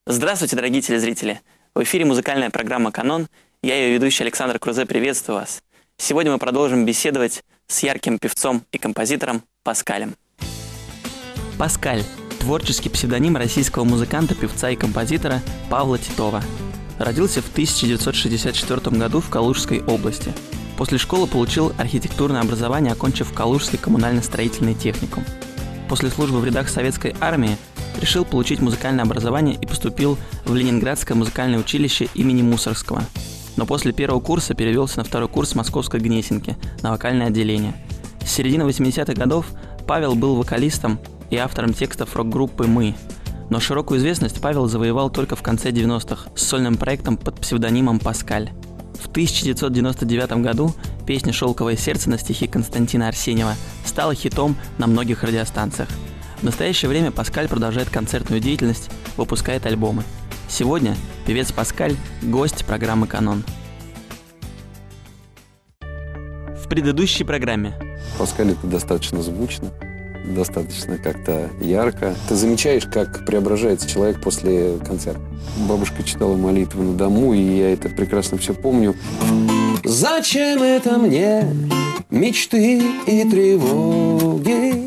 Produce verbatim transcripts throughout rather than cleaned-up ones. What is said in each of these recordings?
Здравствуйте, дорогие телезрители! В эфире музыкальная программа «Канон». Я ее ведущий Александр Крузе. Приветствую вас. Сегодня мы продолжим беседовать с ярким певцом и композитором Паскалем. Паскаль – творческий псевдоним российского музыканта, певца и композитора Павла Титова. Родился в тысяча девятьсот шестьдесят четвёртом году в Калужской области. После школы получил архитектурное образование, окончив Калужский коммунально-строительный техникум. После службы в рядах советской армии решил получить музыкальное образование и поступил в Ленинградское музыкальное училище имени Мусоргского. Но после первого курса перевелся на второй курс Московской Гнесинки на вокальное отделение. С середины восьмидесятых годов Павел был вокалистом и автором текстов рок-группы «Мы». Но широкую известность Павел завоевал только в конце девяностых с сольным проектом под псевдонимом «Паскаль». В тысяча девятьсот девяносто девятом году песня «Шелковое сердце» на стихи Константина Арсеньева стала хитом на многих радиостанциях. В настоящее время Паскаль продолжает концертную деятельность, выпускает альбомы. Сегодня певец Паскаль – гость программы «Канон». В предыдущей программе. Паскаль — это достаточно звучно, достаточно как-то ярко. Ты замечаешь, как преображается человек после концерта. Бабушка читала молитвы на дому, и я это прекрасно все помню. Зачем это мне мечты и тревоги?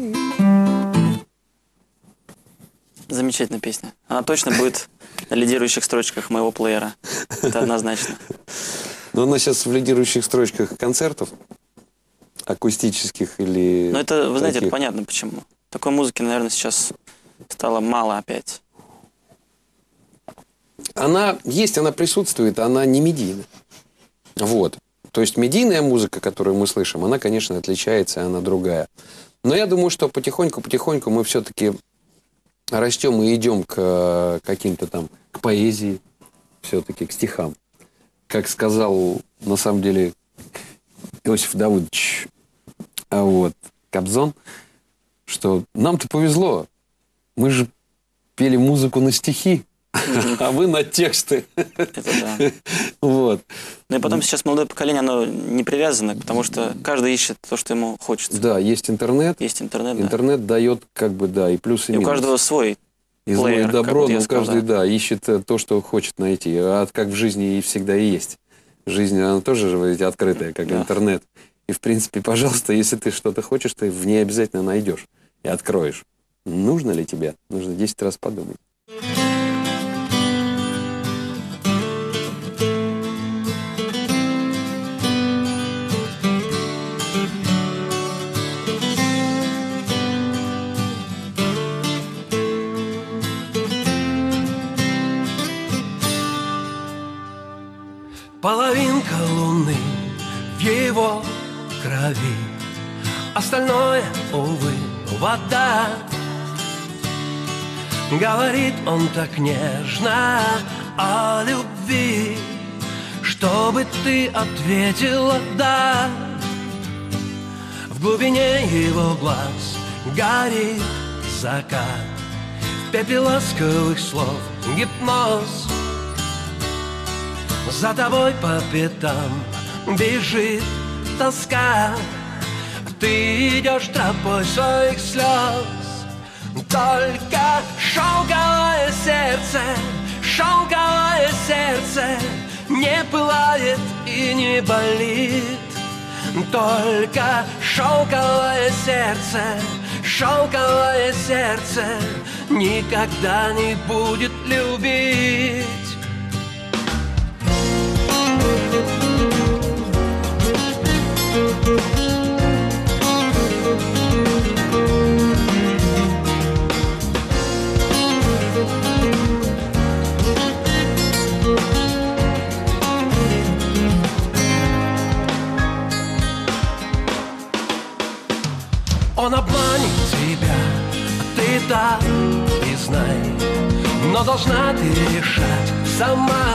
Замечательная песня. Она точно будет на лидирующих строчках моего плеера. Это однозначно. Но она сейчас в лидирующих строчках концертов, акустических или... Ну, это, вы знаете, таких. это понятно почему. Такой музыки, наверное, сейчас стало мало опять. Она есть, она присутствует, она не медийна. Вот. То есть медийная музыка, которую мы слышим, она, конечно, отличается, она другая. Но я думаю, что потихоньку-потихоньку мы все-таки растем и идем к каким-то там, к поэзии, все-таки к стихам. Как сказал, на самом деле, Иосиф Давыдович, а вот, Кобзон, что нам-то повезло. Мы же пели музыку на стихи, а вы на тексты. Это да. Вот. Ну и потом сейчас молодое поколение, оно не привязано, потому что каждый ищет то, что ему хочется. Да, есть интернет. Есть интернет, да. Интернет дает, как бы, да, и плюс, и И у минус. каждого свой И зло, плеер, и добро, как вот я но сказал, каждый, да. да, ищет то, что хочет найти. А как в жизни и всегда и есть. Жизнь, она тоже же, видите, открытая, как Да. интернет. И, в принципе, пожалуйста, если ты что-то хочешь, ты в ней обязательно найдешь и откроешь. Нужно ли тебе? Нужно десять раз подумать. Половинка луны в его крови, остальное, увы, вода. Говорит он так нежно о любви, чтобы ты ответила «да». В глубине его глаз горит закат, в пепле ласковых слов гипноз. За тобой по пятам бежит тоска, ты идешь тропой своих слез. Только шелковое сердце, шелковое сердце не пылает и не болит. Только шелковое сердце, шелковое сердце никогда не будет любить. Он обманет тебя, ты так и знай, но должна ты решать сама.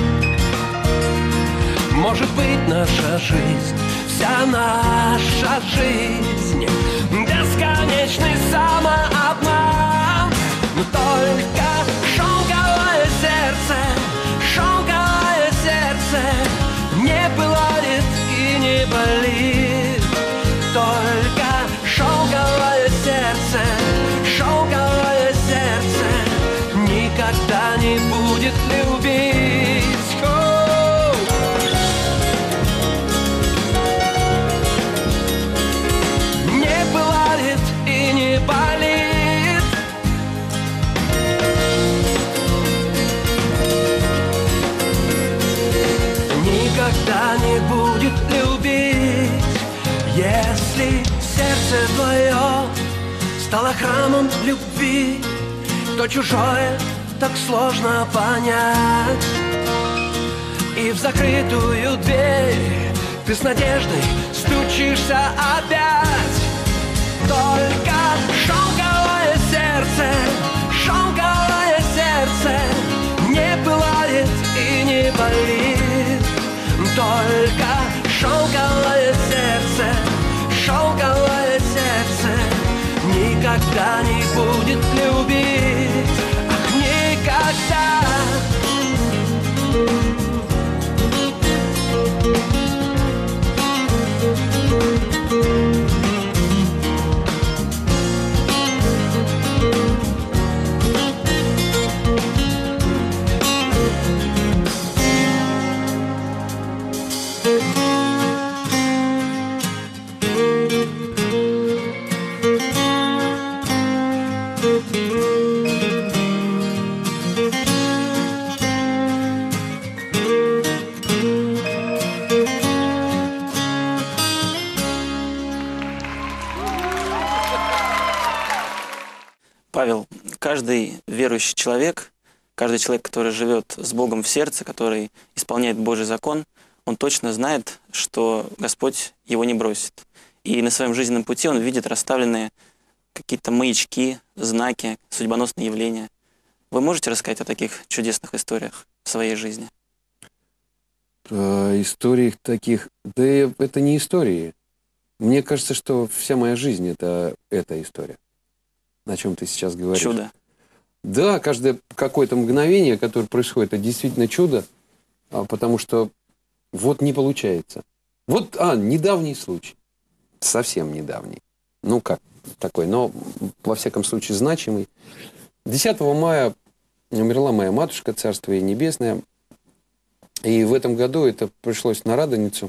Может быть, наша жизнь, вся наша жизнь бесконечный самообман. Но только шелковое сердце, шелковое сердце не пылает и не болит. Только шелковое сердце, шелковое сердце никогда не будет сердце твое стало храмом любви, то чужое так сложно понять. И в закрытую дверь ты с надеждой стучишься опять. Только шелковое сердце, шелковое сердце не пылает и не болит. Только шелковое сердце, шелковое сердце никогда не будет любить. Ах, никогда. Павел, каждый верующий человек, каждый человек, который живет с Богом в сердце, который исполняет Божий закон, он точно знает, что Господь его не бросит. И на своем жизненном пути он видит расставленные какие-то маячки, знаки, судьбоносные явления. Вы можете рассказать о таких чудесных историях в своей жизни? Э, историй таких... Да это не истории. Мне кажется, что вся моя жизнь это, — это история. О чем ты сейчас говоришь. Чудо. Да, каждое какое-то мгновение, которое происходит, это действительно чудо, потому что вот не получается. Вот, а, недавний случай. Совсем недавний. Ну как, такой, но во всяком случае значимый. десятого мая умерла моя матушка, царство ей небесное. И в этом году это пришлось на Радоницу.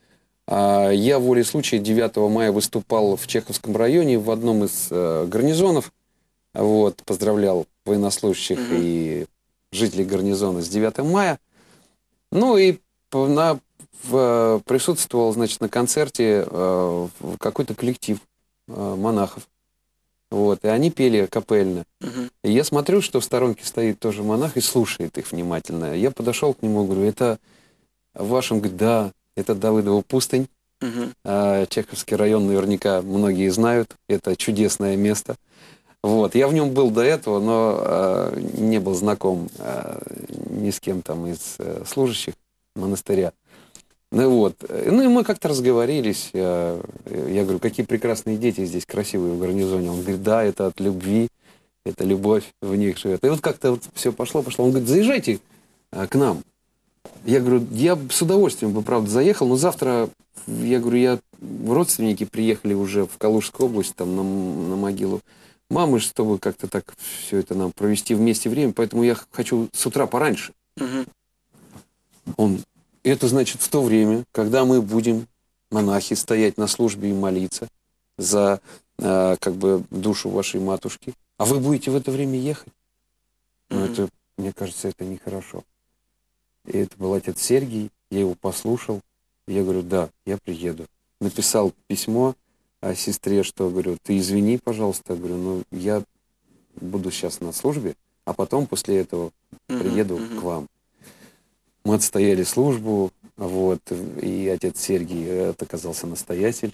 Я волей случая девятого мая выступал в Чеховском районе в одном из э, гарнизонов. Вот, поздравлял военнослужащих mm-hmm. и жителей гарнизона с девятым мая. Ну и на, в, присутствовал, значит, на концерте э, какой-то коллектив э, монахов. Вот, и они пели капельно. Mm-hmm. И я смотрю, что в сторонке стоит тоже монах и слушает их внимательно. Я подошел к нему, говорю, это ваш? Он говорит, да. Это Давыдова пустынь. Uh-huh. Чеховский район наверняка многие знают. Это чудесное место. Вот. Я в нем был до этого, но э, не был знаком э, ни с кем там из э, служащих монастыря. Ну вот. Ну и мы как-то разговорились. Я, я говорю, какие прекрасные дети здесь красивые в гарнизоне. Он говорит, да, это от любви, это любовь в них живет. И вот как-то вот все пошло, пошло. Он говорит, заезжайте э, к нам. Я говорю, я с удовольствием бы, правда, заехал, но завтра, я говорю, я, родственники приехали уже в Калужскую область, там, на, на могилу мамы, чтобы как-то так все это нам провести вместе время, поэтому я хочу с утра пораньше. Угу. Он, это значит в то время, когда мы будем, монахи, стоять на службе и молиться за, э, как бы, душу вашей матушки, а вы будете в это время ехать? Угу. Ну, это, мне кажется, это нехорошо. И это был отец Сергий, я его послушал. Я говорю, да, я приеду. Написал письмо о сестре, что, говорю, ты извини, пожалуйста. Я говорю, ну, я буду сейчас на службе, а потом после этого приеду uh-huh, uh-huh. к вам. Мы отстояли службу, вот, и отец Сергий, это оказался настоятель.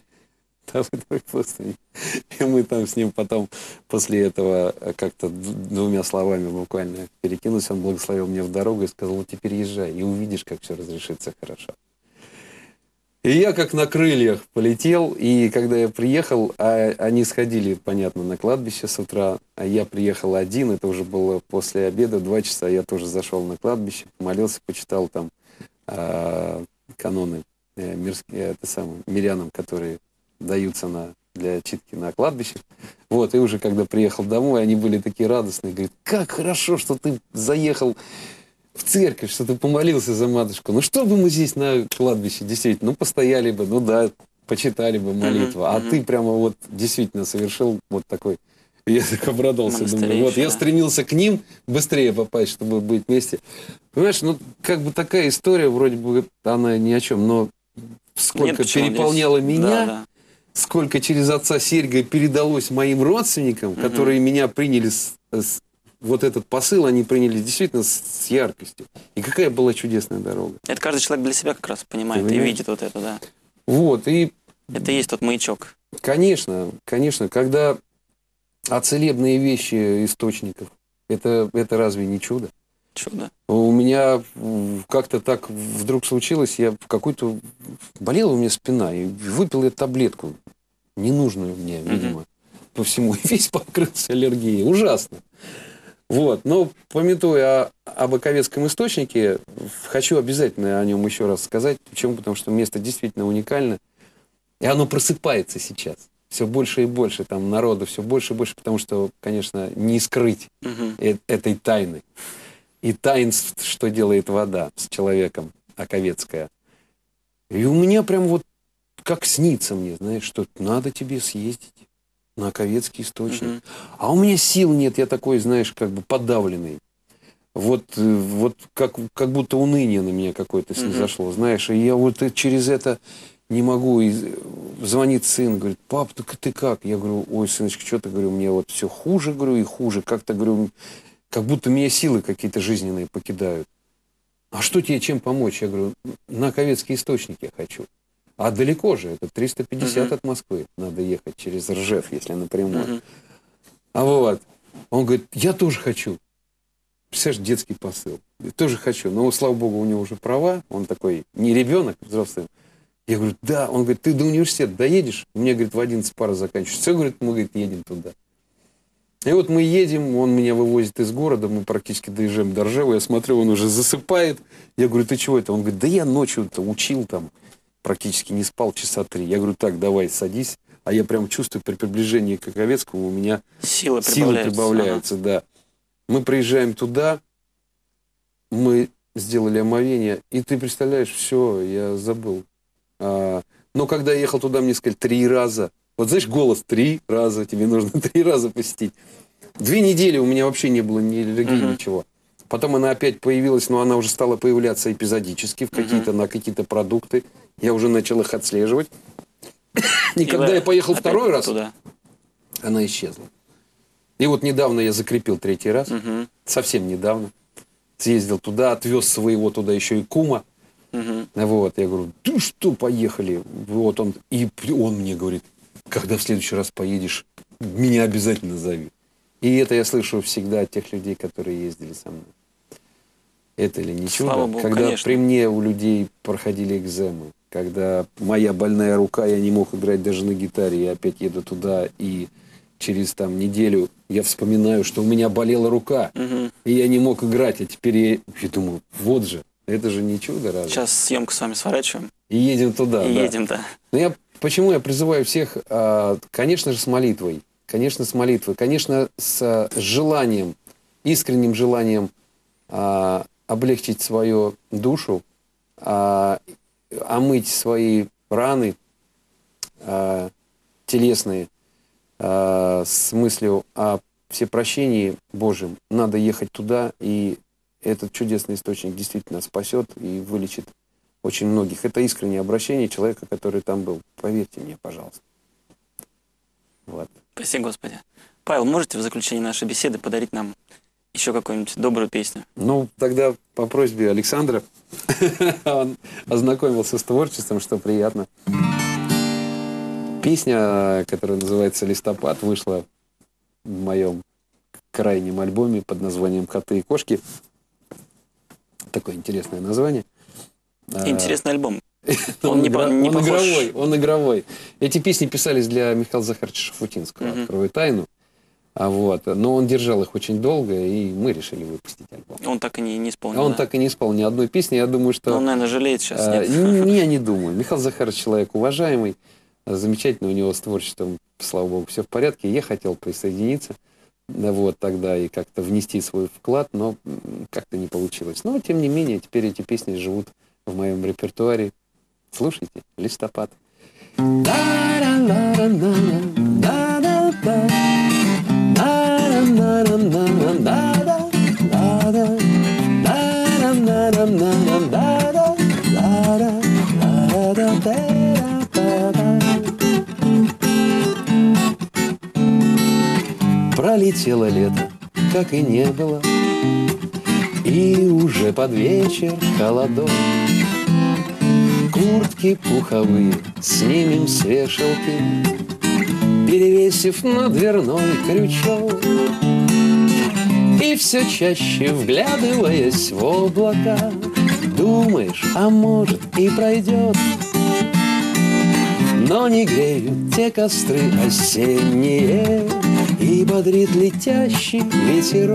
И мы там с ним потом после этого как-то двумя словами буквально перекинулись. Он благословил меня в дорогу и сказал, вот теперь езжай, и увидишь, как все разрешится хорошо. И я как на крыльях полетел, и когда я приехал, а они сходили, понятно, на кладбище с утра, а я приехал один, это уже было после обеда, два часа, я тоже зашел на кладбище, помолился, почитал там э, каноны э, мирские, это самое, мирянам, которые даются на, для читки на кладбище. Вот, и уже когда приехал домой, они были такие радостные. Говорят, как хорошо, что ты заехал в церковь, что ты помолился за матушку. Ну, что бы мы здесь на кладбище, действительно, ну, постояли бы, ну, да, почитали бы молитву. Uh-huh, uh-huh. А ты прямо вот действительно совершил вот такой... Я так обрадовался, думаю, вот, я стремился к ним быстрее попасть, чтобы быть вместе. Понимаешь, ну, как бы такая история, вроде бы, она ни о чем, но сколько Нет, переполняла здесь... меня... Да, да. сколько через отца Сергия передалось моим родственникам, mm-hmm. которые меня приняли, с, с, вот этот посыл, они приняли действительно с, с яркостью. И какая была чудесная дорога. Это каждый человек для себя как раз понимает и видит вот это, да. Вот, и... Это и есть тот маячок. Конечно, конечно, когда а целебные вещи источников, это, это разве не чудо? Чудо. У меня как-то так вдруг случилось, я в какой-то... Болела у меня спина, и выпил я таблетку, ненужную мне, видимо, mm-hmm. по всему. И весь покрылся аллергией. Ужасно. Вот. Но, памятуя о, о Боковецком источнике, хочу обязательно о нем еще раз сказать. Почему? Потому что место действительно уникально. И оно просыпается сейчас. Все больше и больше там народу, все больше и больше, потому что, конечно, не скрыть mm-hmm. э- этой тайны. И таинств, что делает вода с человеком, Оковецкая. И у меня прям вот как снится мне, знаешь, что надо тебе съездить на Оковецкий источник. Mm-hmm. А у меня сил нет, я такой, знаешь, как бы подавленный. Вот, вот как, как будто уныние на меня какое-то снизошло, mm-hmm. знаешь. И я вот через это не могу. И звонит сын, говорит: пап, так ты как? Я говорю: ой, сыночка, что ты, говорю, мне вот все хуже, говорю, и хуже. Как-то, говорю... Как будто меня силы какие-то жизненные покидают. А что тебе чем помочь? Я говорю: на Оковецкий источник я хочу. А далеко же, это триста пятьдесят uh-huh. от Москвы. Надо ехать через Ржев, если напрямую. Uh-huh. А вот, он говорит: я тоже хочу. Представляешь, детский посыл. Я тоже хочу. Но, слава богу, у него уже права. Он такой не ребенок, взрослый. Я говорю: да. Он говорит: ты до университета доедешь? Мне, говорит, в одиннадцать пара заканчивается. Все, говорит, мы, говорит, едем туда. И вот мы едем, он меня вывозит из города, мы практически доезжаем до Ржева, я смотрю, он уже засыпает. Я говорю: ты чего это? Он говорит: да я ночью-то учил там, практически не спал часа три. Я говорю: так, давай, садись. А я прям чувствую, при приближении к Оковецкому у меня силы силы прибавляются, прибавляются ага. да. Мы приезжаем туда, мы сделали омовение, и ты представляешь, все, я забыл. А, но когда я ехал туда, мне сказали: три раза. Вот знаешь, голос три раза, тебе нужно три раза посетить. Две недели у меня вообще не было ни аллергии, uh-huh. ничего. Потом она опять появилась, но она уже стала появляться эпизодически в какие-то, uh-huh. на какие-то продукты. Я уже начал их отслеживать. И, И когда я поехал второй раз, туда. Она исчезла. И вот недавно я закрепил третий раз, uh-huh. совсем недавно. Съездил туда, отвез своего туда еще и кума. Uh-huh. Вот, я говорю: ты что, поехали? Вот он, и он мне говорит: когда в следующий раз поедешь, меня обязательно зови. И это я слышу всегда от тех людей, которые ездили со мной. Это ли не чудо? Слава Богу, когда конечно. При мне у людей проходили экземы, когда моя больная рука, я не мог играть даже на гитаре, я опять еду туда, и через там неделю я вспоминаю, что у меня болела рука, угу. и я не мог играть, а теперь я, я думаю: вот же, это же не чудо, разве? Сейчас съемку с вами сворачиваем. И едем туда. И да. едем, да. Но я Почему я призываю всех, конечно же, с молитвой, конечно, с молитвой, конечно, с желанием, искренним желанием облегчить свою душу, омыть свои раны телесные с мыслью о всепрощении Божьем. Надо ехать туда, и этот чудесный источник действительно спасет и вылечит очень многих. Это искреннее обращение человека, который там был. Поверьте мне, пожалуйста. Вот. Спасибо, Господи. Павел, можете в заключении нашей беседы подарить нам еще какую-нибудь добрую песню? Ну, тогда по просьбе Александра, он ознакомился с творчеством, что приятно. Песня, которая называется «Листопад», вышла в моем крайнем альбоме под названием «Коты и кошки». Такое интересное название. Интересный альбом. Он, он, не, игра... не он игровой, он игровой. Эти песни писались для Михаила Захаровича Шафутинского, mm-hmm. «Открою тайну». А вот. Но он держал их очень долго, и мы решили выпустить альбом. Он так и не, не исполнил. А он да? так и не исполнил ни одной песни. Я думаю, что... Но он, наверное, жалеет сейчас. А, не, я не думаю. Михаил Захарович человек уважаемый, замечательно, у него с творчеством, слава богу, все в порядке. Я хотел присоединиться вот тогда и как-то внести свой вклад, но как-то не получилось. Но, тем не менее, теперь эти песни живут в моем репертуаре. Слушайте, «Листопад». прилетело лето, как и не было, и уже под вечер холодок. Куртки пуховые снимем с вешалки, перевесив на дверной крючок. И все чаще, вглядываясь в облака, думаешь, а может и пройдет. Но не греют те костры осенние, и бодрит летящий ветерок.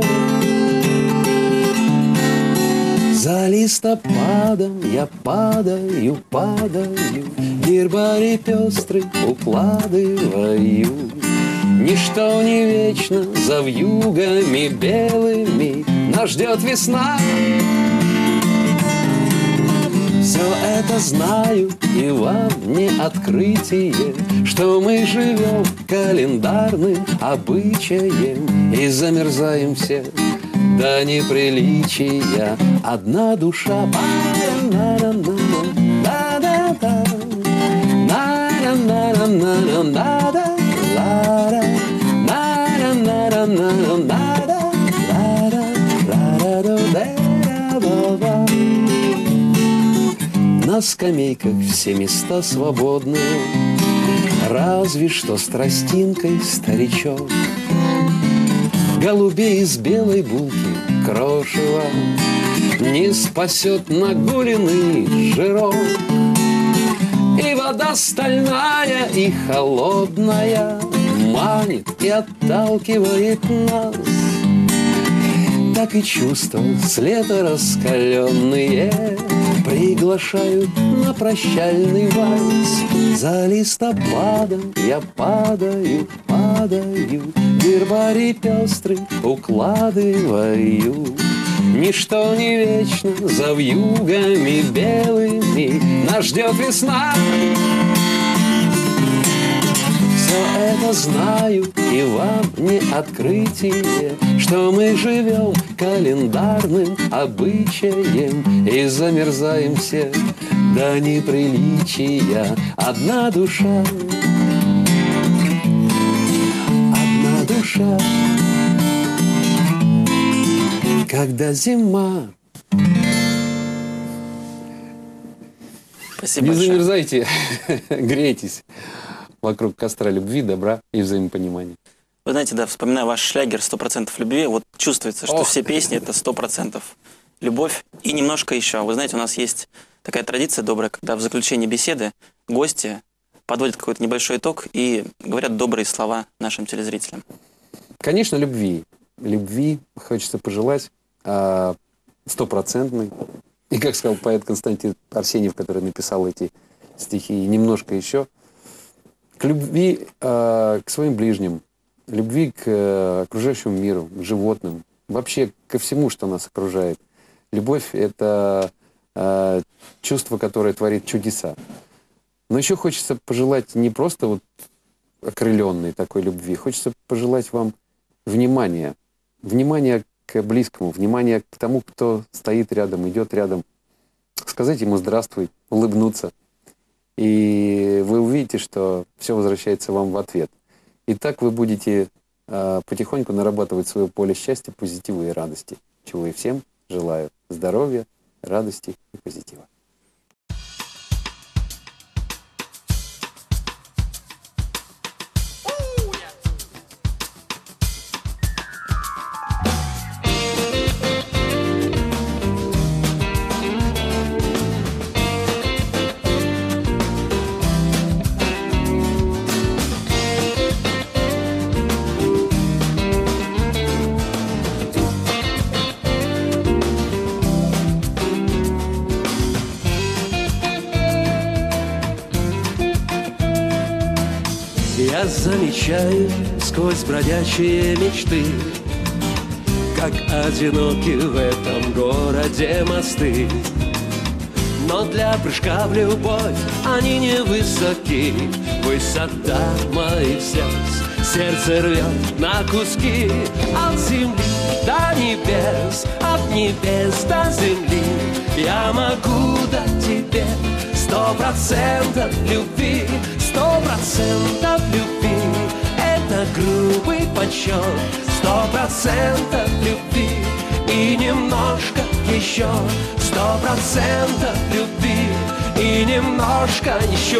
За листопадом я падаю, падаю, гербарий пестрый укладываю. Ничто не вечно, за вьюгами белыми нас ждет весна. Все это знаю, и вам не открытие, что мы живем календарным обычаем и замерзаем все до неприличия. Одна душа. На скамейках все места свободные, разве что с тростинкой старичок. Голубей из белой булки крошева не спасет нагуленный жирок. И вода стальная и холодная манит и отталкивает нас. Так и чувства с лета раскаленные приглашают на прощальный вальс. За листопадом я падаю, падаю, гербарий пестрый укладываю. Ничто не вечно, за вьюгами белыми нас ждет весна. Все это знаю, и вам не открытие, что мы живем календарным обычаем и замерзаем все до неприличия. Одна душа, одна душа, когда зима. Спасибо Не большое. замерзайте, грейтесь вокруг костра любви, добра и взаимопонимания. Вы знаете, да, вспоминая ваш шлягер «сто процентов любви», вот чувствуется, что Ох. все песни — это сто процентов любовь. И немножко еще. Вы знаете, у нас есть такая традиция добрая, когда в заключении беседы гости подводят какой-то небольшой итог и говорят добрые слова нашим телезрителям. Конечно, любви. Любви хочется пожелать стопроцентной. И, как сказал поэт Константин Арсеньев, который написал эти стихи, и немножко еще, к любви э, к своим ближним, любви к э, окружающему миру, к животным, вообще ко всему, что нас окружает. Любовь — это э, чувство, которое творит чудеса. Но еще хочется пожелать не просто вот окрыленной такой любви, хочется пожелать вам внимания. Внимания к близкому, внимания к тому, кто стоит рядом, идет рядом. Сказать ему «здравствуй», улыбнуться. И вы увидите, что все возвращается вам в ответ. И так вы будете э, потихоньку нарабатывать свое поле счастья, позитива и радости. Чего и всем желаю. Здоровья, радости и позитива. Я замечаю сквозь бродячие мечты, как одиноки в этом городе мосты. Но для прыжка в любовь они невысоки. Высота моих сердц сердце рвет на куски. От земли до небес, от небес до земли я могу дать тебе сто процентов любви. Сто процентов любви — это грубый подсчет. Сто процентов любви и немножко еще. Сто процентов любви и немножко еще.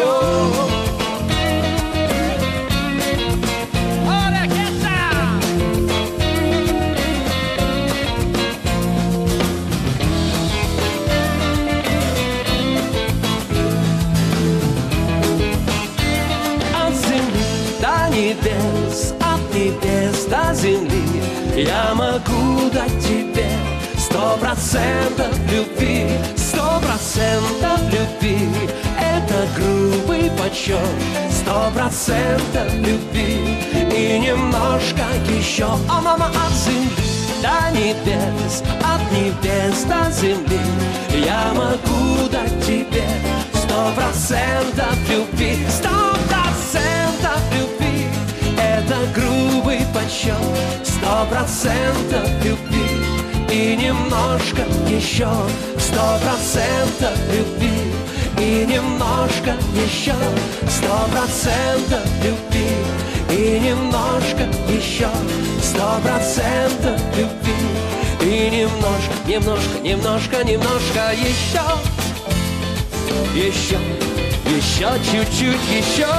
Небес, от небес до земли я могу дать тебе сто процентов любви, сто процентов любви. Это грубый подсчет. Сто процентов любви и немножко еще. О, мама, от земли до небес, от небес до земли я могу дать тебе сто процентов любви, сто процентов любви. Это грубый подсчет. Сто процентов любви и немножко еще. Сто процентов любви и немножко еще. Сто процентов любви и немножко еще. Сто процентов любви и немножко, немножко, немножко, немножко еще. Еще, еще чуть-чуть еще.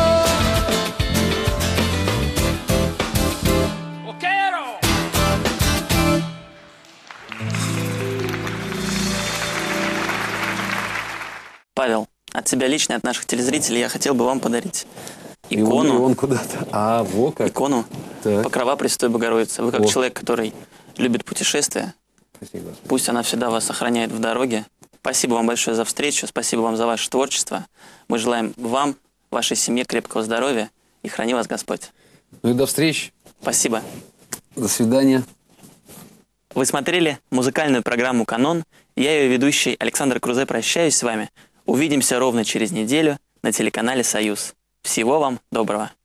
Павел, от себя лично, от наших телезрителей я хотел бы вам подарить И икону. он, и он куда-то. А, во как. Икону Так. Покрова Пресвятой Богородицы. Вы как О. человек, который любит путешествия, Спасибо. пусть она всегда вас сохраняет в дороге. Спасибо вам большое за встречу, спасибо вам за ваше творчество. Мы желаем вам, вашей семье крепкого здоровья и храни вас Господь. Ну и до встречи. Спасибо. До свидания. Вы смотрели музыкальную программу «Канон». Я ее ведущий Александр Крузе прощаюсь с вами. Увидимся ровно через неделю на телеканале «Союз». Всего вам доброго.